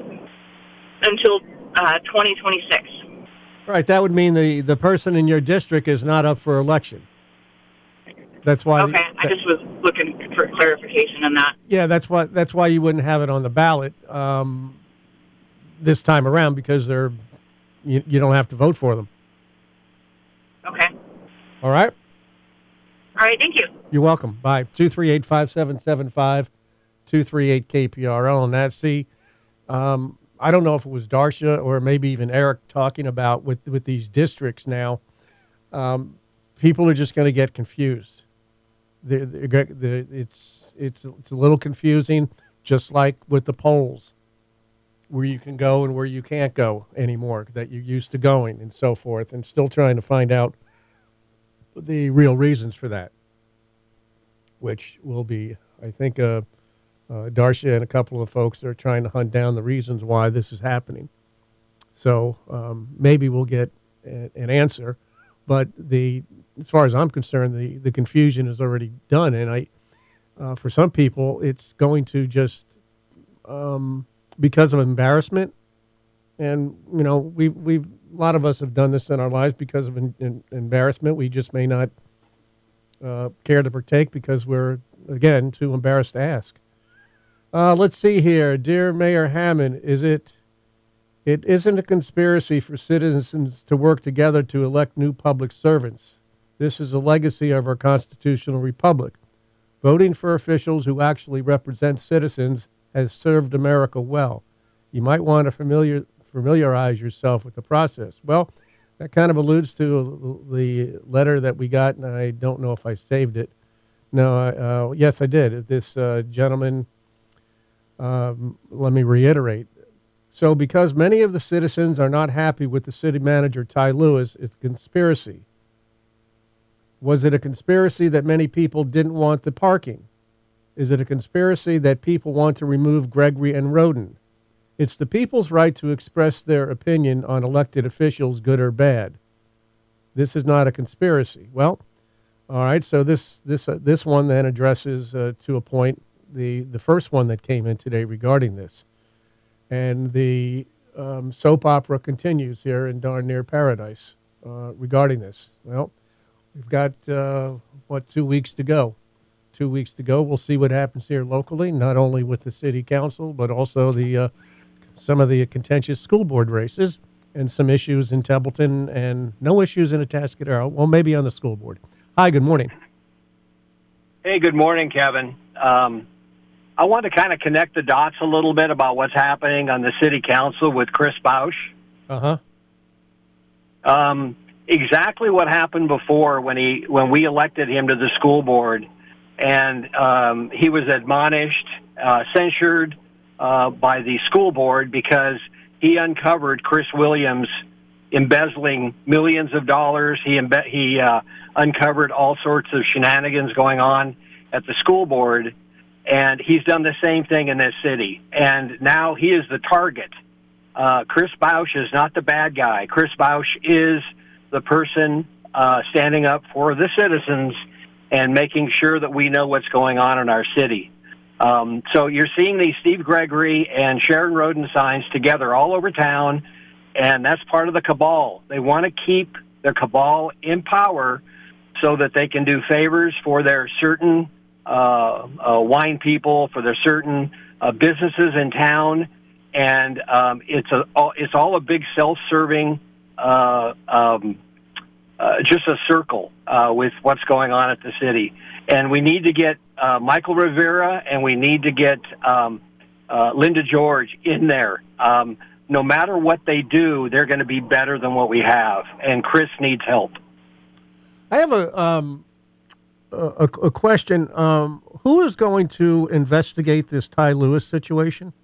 until uh, twenty twenty-six. Right. That would mean the the person in your district is not up for election. That's why. Okay, I just was looking for clarification on that. Yeah, that's why. That's why you wouldn't have it on the ballot um, this time around, because they're you, you don't have to vote for them. Okay. All right. All right. Thank you. You're welcome. Bye. Two three eight five seven seven five, two three eight K P R L, and that's see. Um, I don't know if it was Darcia or maybe even Eric talking about with with these districts now. Um, people are just going to get confused. They're, they're, they're, it's it's it's a little confusing, just like with the polls, where you can go and where you can't go anymore, that you're used to going and so forth, and still trying to find out the real reasons for that, which will be, I think, uh, uh, Darcia and a couple of folks are trying to hunt down the reasons why this is happening. So um, maybe we'll get a, an answer. But the, as far as I'm concerned, the, the confusion is already done, and I, uh, for some people, it's going to just um, because of embarrassment, and you know, we we a lot of us have done this in our lives because of in, in, embarrassment. We just may not uh, care to partake because we're again too embarrassed to ask. Uh, let's see here, dear Mayor Hammond, is it? It isn't a conspiracy for citizens to work together to elect new public servants. This is a legacy of our constitutional republic. Voting for officials who actually represent citizens has served America well. You might want to familiar, familiarize yourself with the process. Well, that kind of alludes to the letter that we got, and I don't know if I saved it. No, I, uh, yes, I did. This uh, gentleman, um, let me reiterate. So because many of the citizens are not happy with the city manager, Ty Lewis, it's a conspiracy. Was it a conspiracy that many people didn't want the parking? Is it a conspiracy that people want to remove Gregory and Roden? It's the people's right to express their opinion on elected officials, good or bad. This is not a conspiracy. Well, all right, so this this uh, this one then addresses uh, to a point the, the first one that came in today regarding this. And the um, soap opera continues here in darn near paradise uh, regarding this. Well, we've got, uh, what, two weeks to go. Two weeks to go. We'll see what happens here locally, not only with the city council, but also the uh, some of the contentious school board races and some issues in Templeton and no issues in Atascadero. Well, maybe on the school board. Hi, good morning. Hey, good morning, Kevin. Um, I want to kind of connect the dots a little bit about what's happening on the city council with Chris Bausch. Uh-huh. Um, exactly what happened before when he when we elected him to the school board, and um, he was admonished, uh, censured uh, by the school board because he uncovered Chris Williams embezzling millions of dollars. He imbe- he uh, uncovered all sorts of shenanigans going on at the school board. And he's done the same thing in this city. And now he is the target. Uh, Chris Bausch is not the bad guy. Chris Bausch is the person uh, standing up for the citizens and making sure that we know what's going on in our city. Um, so you're seeing these Steve Gregory and Sharon Roden signs together all over town, and that's part of the cabal. They want to keep their cabal in power so that they can do favors for their certain Uh, uh, wine people, for their certain uh, businesses in town, and um, it's a all, it's all a big self-serving, uh, um, uh, just a circle uh, with what's going on at the city. And we need to get uh, Michael Rivera, and we need to get um, uh, Linda George in there. Um, no matter what they do, they're going to be better than what we have. And Chris needs help. I have a um, a, a question. Um, who is going to investigate this Ty Lewis situation?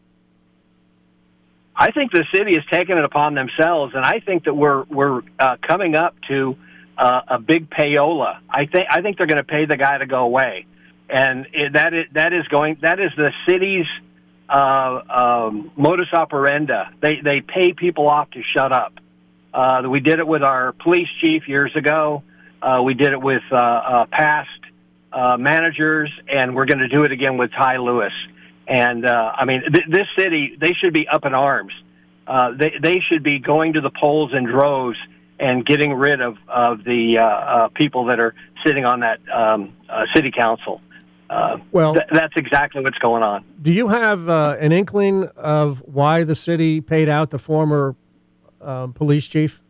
I think the city has taken it upon themselves, and I think that we're we're uh, coming up to uh, a big payola. I think I think they're going to pay the guy to go away, and it, that is that is going that is the city's uh, um, modus operandi. They they pay people off to shut up. Uh, we did it with our police chief years ago. Uh, we did it with uh, uh, past uh, managers, and we're going to do it again with Ty Lewis. And, uh, I mean, th- this city, they should be up in arms. Uh, they, they should be going to the polls in droves and getting rid of, of the uh, uh, people that are sitting on that um, uh, city council. Uh, well, th- that's exactly what's going on. Do you have uh, an inkling of why the city paid out the former um, police chief?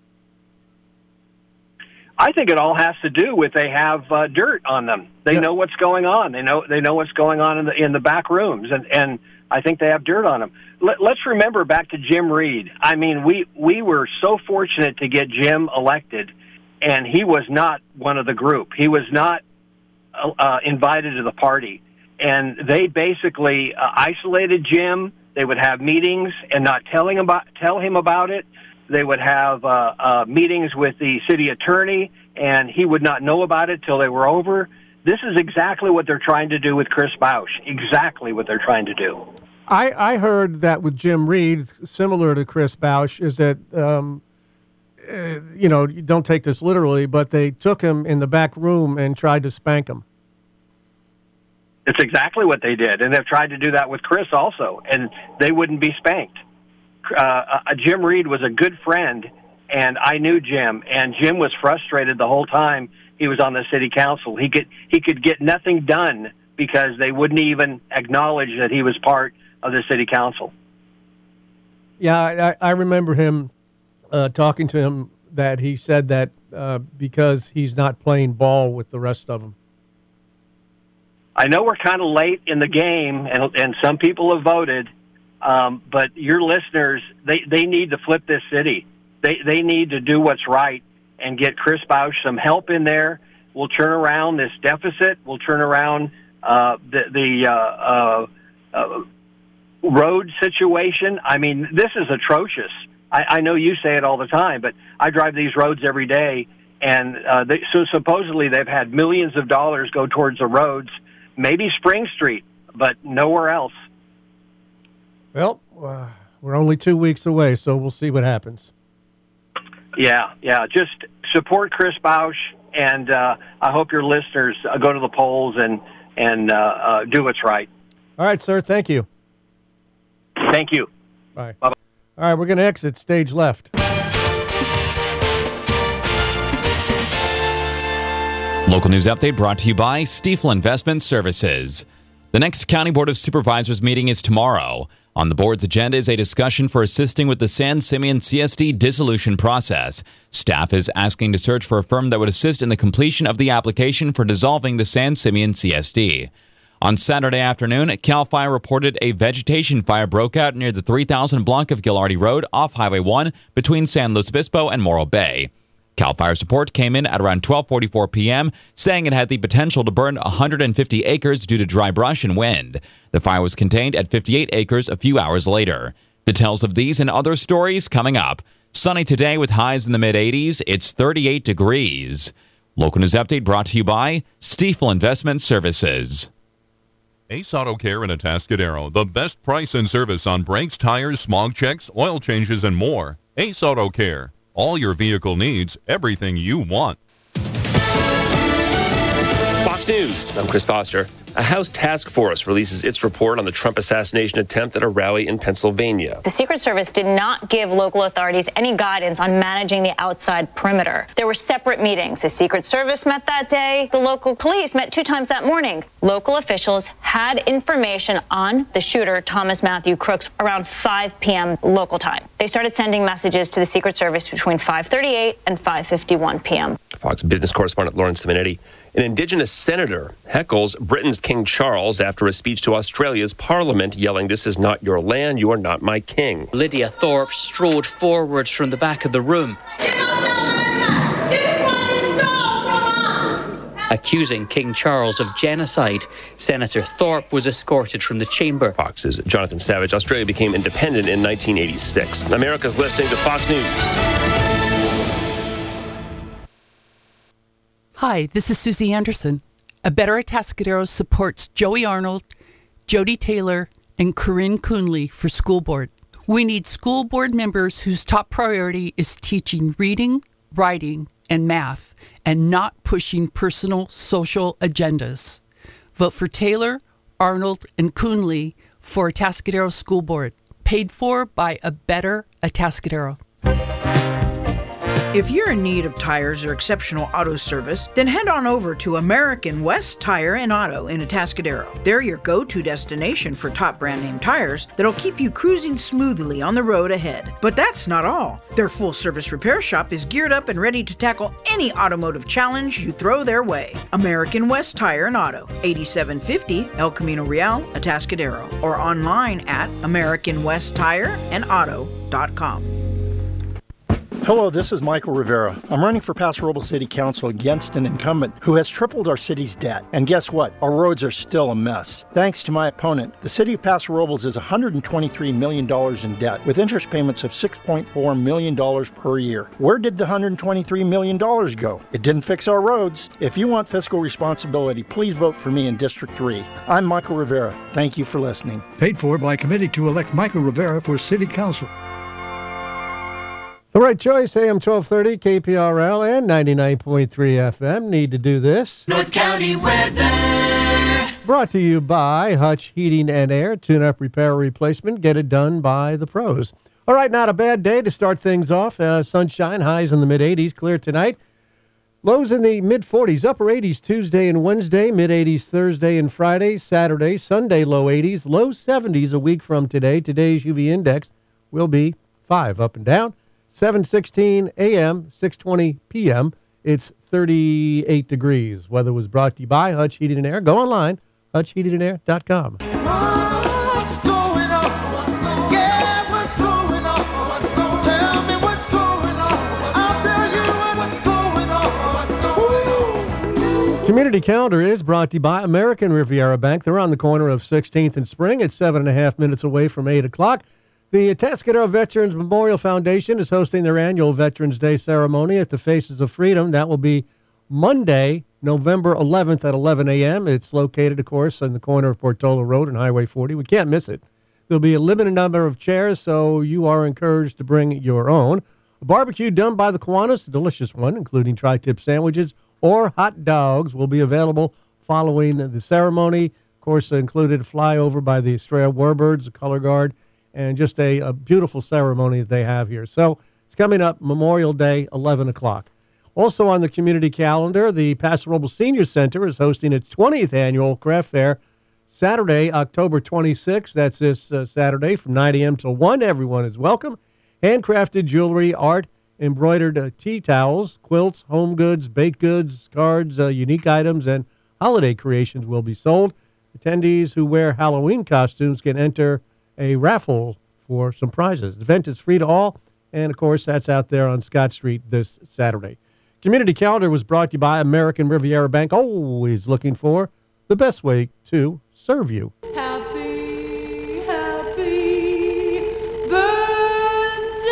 I think it all has to do with they have uh, dirt on them. They yeah. know what's going on. They know they know what's going on in the in the back rooms, and, and I think they have dirt on them. Let, let's remember back to Jim Reed. I mean, we we were so fortunate to get Jim elected, and he was not one of the group. He was not uh, invited to the party, and they basically uh, isolated Jim. They would have meetings and not telling about tell him about it. They would have uh, uh, meetings with the city attorney, and he would not know about it till they were over. This is exactly what they're trying to do with Chris Bausch, exactly what they're trying to do. I, I heard that with Jim Reed, similar to Chris Bausch, is that, um, uh, you know, you don't take this literally, but they took him in the back room and tried to spank him. It's exactly what they did, and they've tried to do that with Chris also, and they wouldn't be spanked. Uh, uh, Jim Reed was a good friend, and I knew Jim, and Jim was frustrated the whole time he was on the city council. He could he could get nothing done because they wouldn't even acknowledge that he was part of the city council. Yeah, I, I remember him uh, talking to him that he said that uh, because he's not playing ball with the rest of them. I know we're kind of late in the game, and and some people have voted. Um, but your listeners, they, they need to flip this city. They they need to do what's right and get Chris Bausch some help in there. We'll turn around this deficit. We'll turn around uh, the, the uh, uh, uh, road situation. I mean, this is atrocious. I, I know you say it all the time, but I drive these roads every day. And uh, they, so supposedly they've had millions of dollars go towards the roads, maybe Spring Street, but nowhere else. Well, uh, we're only two weeks away, so we'll see what happens. Yeah, yeah. Just support Chris Bausch, and uh, I hope your listeners uh, go to the polls and and uh, uh, do what's right. All right, sir. Thank you. Thank you. Bye. Bye-bye. All right, we're going to exit stage left. Local news update brought to you by Stiefel Investment Services. The next County Board of Supervisors meeting is tomorrow. On the board's agenda is a discussion for assisting with the San Simeon C S D dissolution process. Staff is asking to search for a firm that would assist in the completion of the application for dissolving the San Simeon C S D. On Saturday afternoon, CAL FIRE reported a vegetation fire broke out near the three thousand block of Gillardy Road off Highway one between San Luis Obispo and Morro Bay. CAL FIRE's report came in at around twelve forty-four p.m., saying it had the potential to burn one hundred fifty acres due to dry brush and wind. The fire was contained at fifty-eight acres a few hours later. Details of these and other stories coming up. Sunny today with highs in the mid-eighties. It's thirty-eight degrees. Local news update brought to you by Stiefel Investment Services. Ace Auto Care in Atascadero. The best price and service on brakes, tires, smog checks, oil changes, and more. Ace Auto Care. All your vehicle needs, everything you want. Fox News, I'm Chris Foster. A House task force releases its report on the Trump assassination attempt at a rally in Pennsylvania. The Secret Service did not give local authorities any guidance on managing the outside perimeter. There were separate meetings. The Secret Service met that day. The local police met two times that morning. Local officials had information on the shooter, Thomas Matthew Crooks, around five p.m. local time. They started sending messages to the Secret Service between five thirty-eight and five fifty-one p.m. Fox business correspondent Lauren Simonetti. An Indigenous senator heckles Britain's King Charles after a speech to Australia's parliament, yelling, "This is not your land, you are not my king." Lydia Thorpe strode forwards from the back of the room, accusing King Charles of genocide. Senator Thorpe was escorted from the chamber. Fox's Jonathan Savage. Australia became independent in nineteen eighty-six. America's listening to Fox News. Hi, this is Susie Anderson. A Better Atascadero supports Joey Arnold, Jody Taylor, and Corinne Coonley for school board. We need school board members whose top priority is teaching reading, writing, and math, and not pushing personal social agendas. Vote for Taylor, Arnold, and Coonley for Atascadero School Board. Paid for by A Better Atascadero. If you're in need of tires or exceptional auto service, then head on over to American West Tire and Auto in Atascadero. They're your go-to destination for top brand name tires that'll keep you cruising smoothly on the road ahead. But that's not all. Their full-service repair shop is geared up and ready to tackle any automotive challenge you throw their way. American West Tire and Auto, eighty-seven fifty El Camino Real, Atascadero, or online at american west tire and auto dot com. Hello, this is Michael Rivera. I'm running for Paso Robles City Council against an incumbent who has tripled our city's debt. And guess what? Our roads are still a mess. Thanks to my opponent, the city of Paso Robles is one hundred twenty-three million dollars in debt with interest payments of six point four million dollars per year. Where did the one hundred twenty-three million dollars go? It didn't fix our roads. If you want fiscal responsibility, please vote for me in District three. I'm Michael Rivera. Thank you for listening. Paid for by committee to elect Michael Rivera for City Council. The right choice, A M twelve thirty, K P R L, and ninety-nine point three F M. Need to do this. North County weather. Brought to you by Hutch Heating and Air. Tune-up, repair, replacement. Get it done by the pros. All right, not a bad day to start things off. Uh, sunshine, highs in the mid-eighties. Clear tonight. Lows in the mid-forties, upper eighties Tuesday and Wednesday, mid-eighties Thursday and Friday, Saturday, Sunday, low eighties, low seventies a week from today. Today's U V index will be five up and down. seven sixteen A M, six twenty P M It's thirty-eight degrees. Weather was brought to you by Hutch Heating and Air. Go online, hutch heating and air dot com. What's going on? What's going on? Yeah, what's going on? What's going on? Tell me what's going on. I'll tell you what's going on. What's going on? Community Calendar is brought to you by American Riviera Bank. They're on the corner of sixteenth and Spring. It's seven and a half minutes away from eight o'clock. The Atascadero Veterans Memorial Foundation is hosting their annual Veterans Day ceremony at the Faces of Freedom. That will be Monday, November eleventh at eleven A M It's located, of course, on the corner of Portola Road and Highway forty. We can't miss it. There'll be a limited number of chairs, so you are encouraged to bring your own. A barbecue done by the Kiwanis, a delicious one, including tri-tip sandwiches or hot dogs, will be available following the ceremony. Of course, included flyover by the Estrella Warbirds, the color guard, and just a, a beautiful ceremony that they have here. So it's coming up Memorial Day, eleven o'clock. Also on the community calendar, the Paso Robles Senior Center is hosting its twentieth annual craft fair Saturday, October twenty-sixth. That's this uh, Saturday from nine A M till one. Everyone is welcome. Handcrafted jewelry, art, embroidered uh, tea towels, quilts, home goods, baked goods, cards, uh, unique items, and holiday creations will be sold. Attendees who wear Halloween costumes can enter a raffle for some prizes. The event is free to all, and of course, that's out there on Scott Street this Saturday. Community Calendar was brought to you by American Riviera Bank, always looking for the best way to serve you. Happy, happy birthday,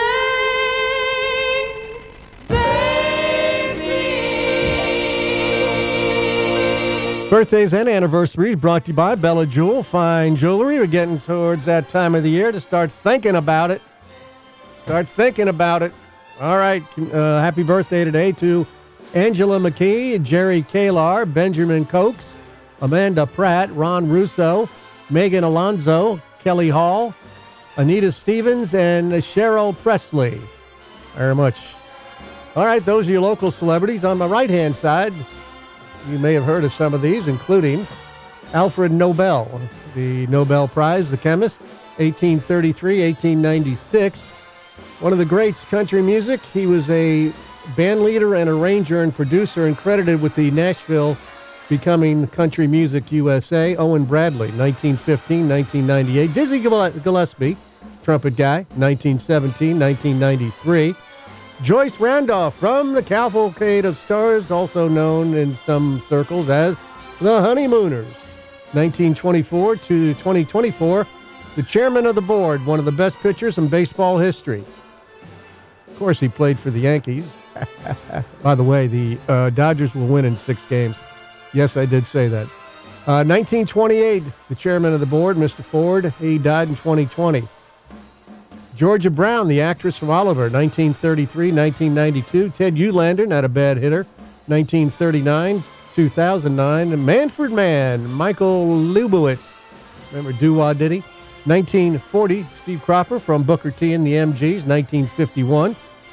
baby. Birthdays and anniversaries brought to you by Bella Jewel. Fine jewelry. We're getting towards that time of the year to start thinking about it. Start thinking about it. All right. Uh, happy birthday today to Angela McKee, Jerry Kalar, Benjamin Cokes, Amanda Pratt, Ron Russo, Megan Alonzo, Kelly Hall, Anita Stevens, and Cheryl Presley. Very much. All right. Those are your local celebrities. On my right-hand side, you may have heard of some of these, including Alfred Nobel, the Nobel Prize, the chemist, eighteen thirty-three, eighteen ninety-six. One of the greats of country music. He was a band leader and arranger and producer and credited with the Nashville becoming Country Music U S A. Owen Bradley, nineteen fifteen, nineteen ninety-eight. Dizzy Gillespie, trumpet guy, nineteen seventeen, nineteen ninety-three. Joyce Randolph from the Cavalcade of Stars, also known in some circles as the Honeymooners, nineteen twenty-four to twenty twenty-four. The chairman of the board, one of the best pitchers in baseball history. Of course, he played for the Yankees. By the way, the uh, Dodgers will win in six games. Yes, I did say that. Uh, nineteen twenty-eight, the chairman of the board, Mister Ford, he died in twenty twenty. Georgia Brown, the actress from Oliver, nineteen thirty-three, nineteen ninety-two. Ted Eulander, not a bad hitter, nineteen thirty-nine, two thousand nine. And Manfred Mann, Michael Lubowitz, remember Doo-Wah Diddy? nineteen forty, Steve Cropper from Booker T and the M Gs, nineteen fifty-one.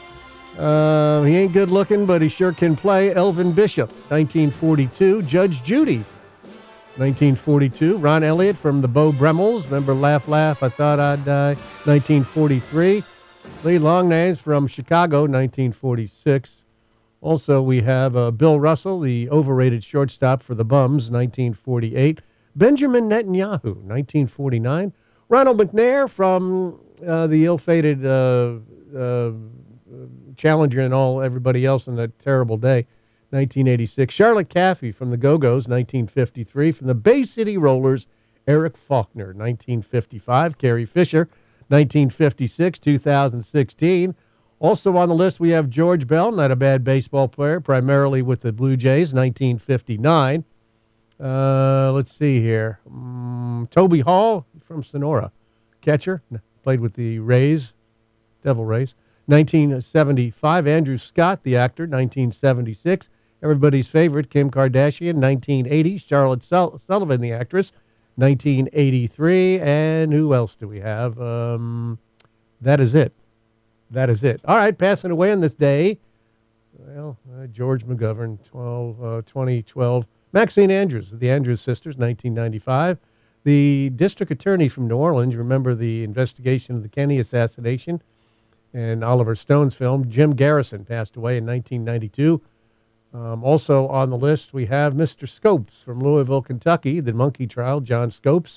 Uh, he ain't good looking, but he sure can play. Elvin Bishop, nineteen forty-two. Judge Judy, nineteen forty-two. Ron Elliott from the Beau Bremels. Remember Laugh, Laugh, I Thought I'd Die, nineteen forty-three. Lee Longnames from Chicago, nineteen forty-six. Also, we have uh, Bill Russell, the overrated shortstop for the Bums, nineteen forty-eight. Benjamin Netanyahu, nineteen forty-nine. Ronald McNair from uh, the ill-fated uh, uh, Challenger and all everybody else in that terrible day, nineteen eighty-six. Charlotte Caffey from the Go-Go's, nineteen fifty-three. From the Bay City Rollers, Eric Faulkner, nineteen fifty-five. Carrie Fisher, nineteen fifty-six, two thousand sixteen. Also on the list, we have George Bell, not a bad baseball player, primarily with the Blue Jays, nineteen fifty-nine. Uh, let's see here. Um, Toby Hall from Sonora, catcher, played with the Rays, Devil Rays. nineteen seventy-five, Andrew Scott, the actor, nineteen seventy-six. Everybody's favorite, Kim Kardashian, nineteen eighty. Charlotte Sul- Sullivan, the actress, nineteen eighty-three. And who else do we have? Um, that is it. That is it. All right, passing away on this day. Well, uh, George McGovern, twelve, uh, twenty twelve. Maxine Andrews, the Andrews sisters, nineteen ninety-five. The district attorney from New Orleans, remember the investigation of the Kennedy assassination and Oliver Stone's film, Jim Garrison, passed away in nineteen ninety-two. Um, also on the list, we have Mister Scopes from Louisville, Kentucky, the monkey trial, John Scopes.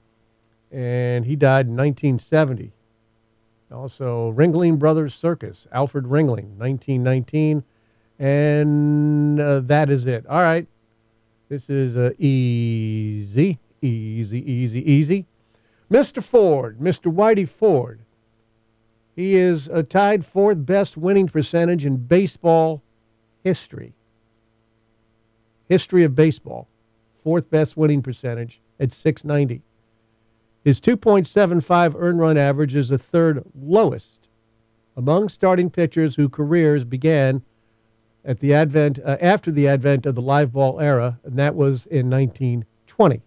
And he died in nineteen seventy. Also, Ringling Brothers Circus, Alfred Ringling, nineteen nineteen. And uh, that is it. All right. This is uh, easy, easy, easy, easy. Mister Ford, Mister Whitey Ford. He is a tied fourth best winning percentage in baseball history. History of baseball. Fourth best winning percentage at six ninety. His two point seven five earned run average is the third lowest among starting pitchers whose careers began at the advent uh, after the advent of the live ball era, and that was in nineteen twenty.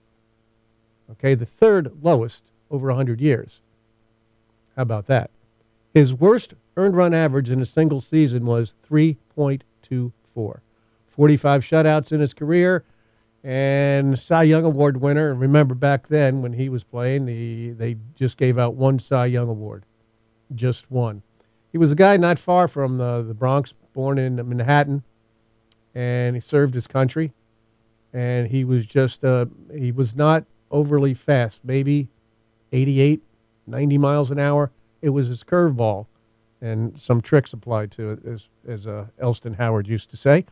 Okay, the third lowest over one hundred years. How about that? His worst earned run average in a single season was three point two four. forty-five shutouts in his career, and Cy Young Award winner. Remember back then when he was playing, the, they just gave out one Cy Young Award. Just one. He was a guy not far from the, the Bronx, born in Manhattan, and he served his country. And he was just, uh, he was not overly fast, maybe eighty-eight, ninety miles an hour. It was his curveball and some tricks applied to it, as, as uh, Elston Howard used to say.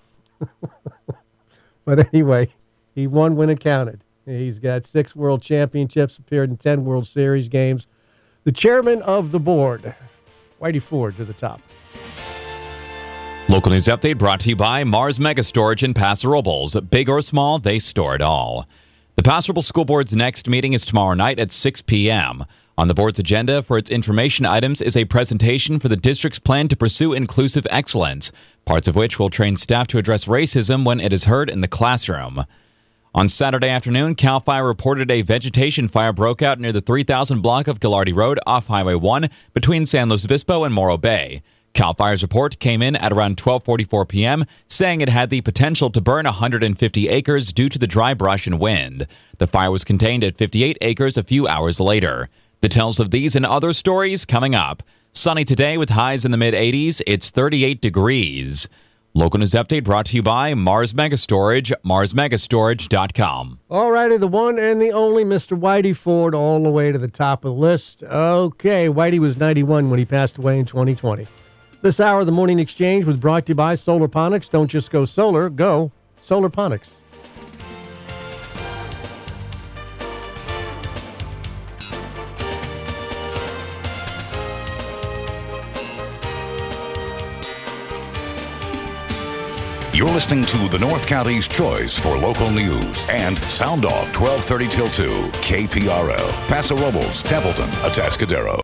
But anyway, he won when it counted. He's got six world championships, appeared in ten World Series games. The chairman of the board, Whitey Ford, to the top. Local news update brought to you by Mars Mega Storage in Paso Robles. Big or small, they store it all. The Paso Robles School Board's next meeting is tomorrow night at six p.m. On the board's agenda for its information items is a presentation for the district's plan to pursue inclusive excellence, parts of which will train staff to address racism when it is heard in the classroom. On Saturday afternoon, CAL FIRE reported a vegetation fire broke out near the three thousand block of Gallardi Road off Highway one between San Luis Obispo and Morro Bay. CAL FIRE's report came in at around twelve forty-four p.m., saying it had the potential to burn one hundred fifty acres due to the dry brush and wind. The fire was contained at fifty-eight acres a few hours later. Details of these and other stories coming up. Sunny today with highs in the mid-eighties. It's thirty-eight degrees. Local News Update brought to you by Mars Mega Storage, mars mega storage dot com. All righty, the one and the only Mister Whitey Ford all the way to the top of the list. Okay, Whitey was ninety-one when he passed away in twenty twenty. This hour of the Morning Exchange was brought to you by Solarponics. Don't just go solar, go Solarponics. You're listening to the North County's choice for local news and Sound Off twelve thirty till two, K P R L, Paso Robles, Templeton, Atascadero.